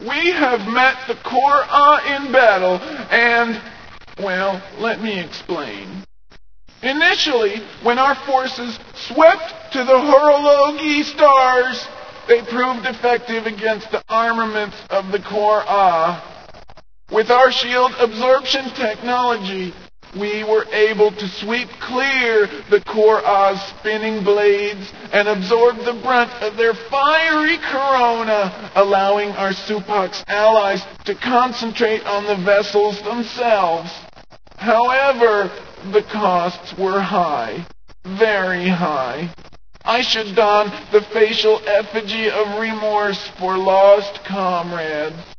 We have met the Kor-Ah in battle, and, well, let me explain. Initially, when our forces swept to the Horologi stars, they proved effective against the armaments of the Kor-Ah. With our shield absorption technology, we were able to sweep clear the Kor-Ah's spinning blades and absorb the brunt of their fiery corona, allowing our Supak's allies to concentrate on the vessels themselves. However, the costs were high, very high. I should don the facial effigy of remorse for lost comrades.